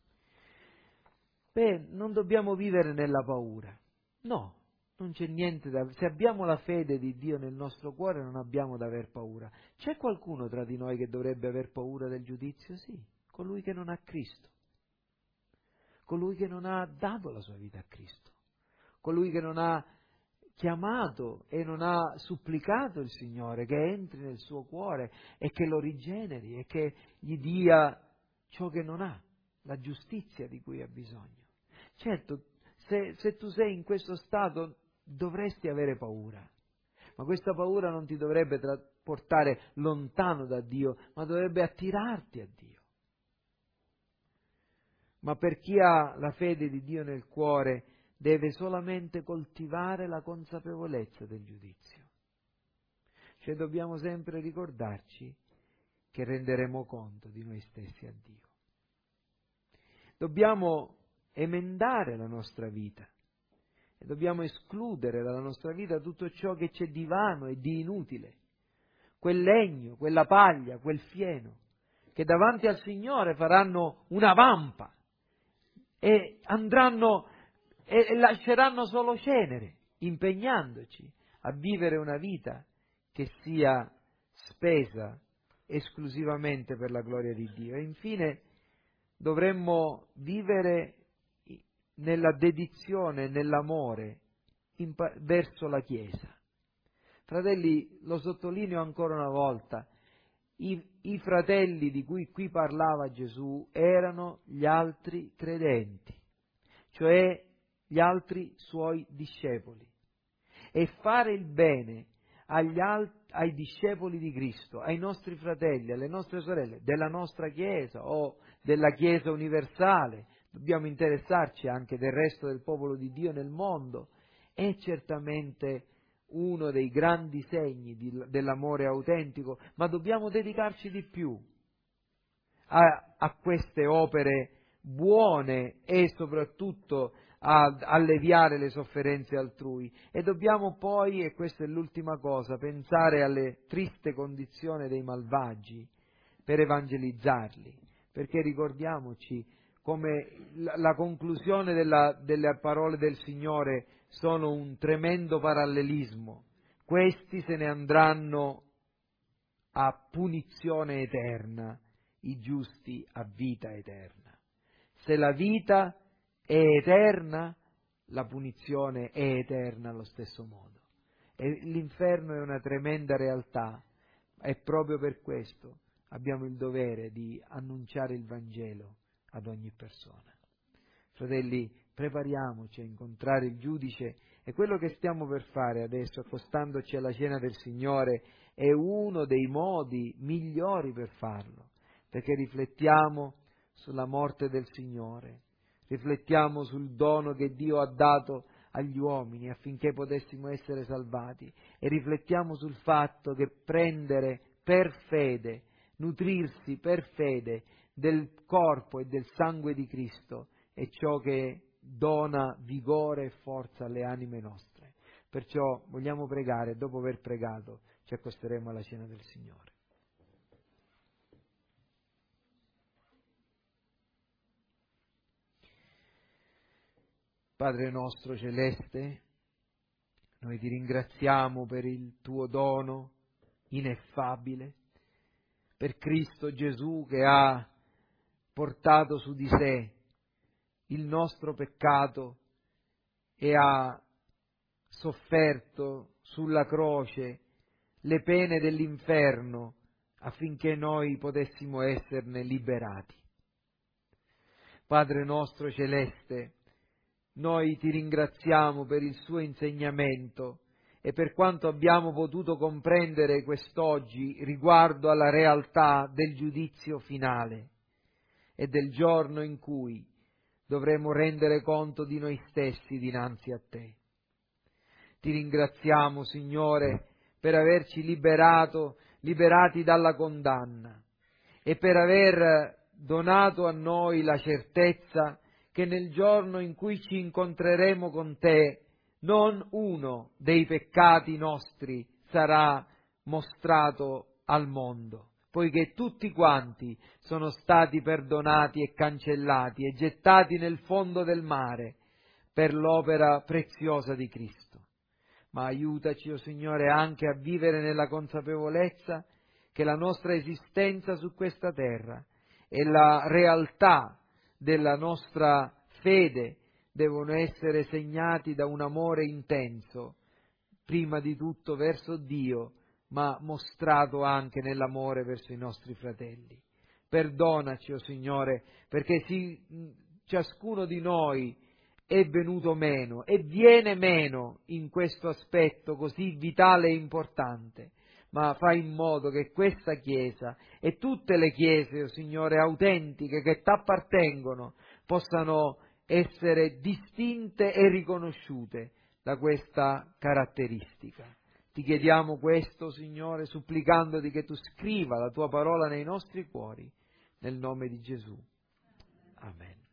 Non dobbiamo vivere nella paura, no, non c'è niente da... Se abbiamo la fede di Dio nel nostro cuore non abbiamo da aver paura. C'è qualcuno tra di noi che dovrebbe aver paura del giudizio? Sì, colui che non ha Cristo, colui che non ha dato la sua vita a Cristo, colui che non ha chiamato e non ha supplicato il Signore che entri nel suo cuore e che lo rigeneri e che gli dia ciò che non ha, la giustizia di cui ha bisogno. Certo, se tu sei in questo stato dovresti avere paura, ma questa paura non ti dovrebbe portare lontano da Dio, ma dovrebbe attirarti a Dio. Ma per chi ha la fede di Dio nel cuore deve solamente coltivare la consapevolezza del giudizio. Cioè dobbiamo sempre ricordarci che renderemo conto di noi stessi a Dio. Dobbiamo emendare la nostra vita e dobbiamo escludere dalla nostra vita tutto ciò che c'è di vano e di inutile, quel legno, quella paglia, quel fieno, che davanti al Signore faranno una vampa e andranno e lasceranno solo cenere, impegnandoci a vivere una vita che sia spesa esclusivamente per la gloria di Dio. E infine dovremmo vivere nella dedizione, nell'amore verso la Chiesa. Fratelli, lo sottolineo ancora una volta, i fratelli di cui qui parlava Gesù erano gli altri credenti, cioè gli altri suoi discepoli. E fare il bene ai discepoli di Cristo, ai nostri fratelli, alle nostre sorelle, della nostra Chiesa o della Chiesa universale, dobbiamo interessarci anche del resto del popolo di Dio nel mondo, è certamente uno dei grandi segni dell'amore autentico, ma dobbiamo dedicarci di più a queste opere buone e soprattutto a alleviare le sofferenze altrui. E dobbiamo poi, e questa è l'ultima cosa, pensare alle triste condizioni dei malvagi per evangelizzarli, perché ricordiamoci come la conclusione delle parole del Signore sono un tremendo parallelismo. Questi se ne andranno a punizione eterna, i giusti a vita eterna. Se la vita è eterna, la punizione è eterna allo stesso modo. E l'inferno è una tremenda realtà e proprio per questo abbiamo il dovere di annunciare il Vangelo ad ogni persona. Fratelli, prepariamoci a incontrare il giudice e quello che stiamo per fare adesso, accostandoci alla cena del Signore, è uno dei modi migliori per farlo, perché riflettiamo sulla morte del Signore, riflettiamo sul dono che Dio ha dato agli uomini affinché potessimo essere salvati e riflettiamo sul fatto che prendere per fede, nutrirsi per fede del corpo e del sangue di Cristo è ciò che dona vigore e forza alle anime nostre. Perciò vogliamo pregare e dopo aver pregato ci accosteremo alla cena del Signore. Padre nostro celeste, noi ti ringraziamo per il tuo dono ineffabile, per Cristo Gesù che ha portato su di sé il nostro peccato e ha sofferto sulla croce le pene dell'inferno affinché noi potessimo esserne liberati. Padre nostro celeste, noi ti ringraziamo per il suo insegnamento e per quanto abbiamo potuto comprendere quest'oggi riguardo alla realtà del giudizio finale e del giorno in cui dovremo rendere conto di noi stessi dinanzi a Te. Ti ringraziamo, Signore, per averci liberati dalla condanna e per aver donato a noi la certezza che nel giorno in cui ci incontreremo con Te non uno dei peccati nostri sarà mostrato al mondo, poiché tutti quanti sono stati perdonati e cancellati e gettati nel fondo del mare per l'opera preziosa di Cristo. Ma aiutaci, o Signore, anche a vivere nella consapevolezza che la nostra esistenza su questa terra e la realtà della nostra fede devono essere segnati da un amore intenso, prima di tutto verso Dio, ma mostrato anche nell'amore verso i nostri fratelli. Perdonaci, o Signore, perché ciascuno di noi è venuto meno e viene meno in questo aspetto così vitale e importante, ma fai in modo che questa Chiesa e tutte le Chiese, o Signore, autentiche che t'appartengono possano essere distinte e riconosciute da questa caratteristica. Ti chiediamo questo, Signore, supplicandoti che tu scriva la tua parola nei nostri cuori, nel nome di Gesù. Amen.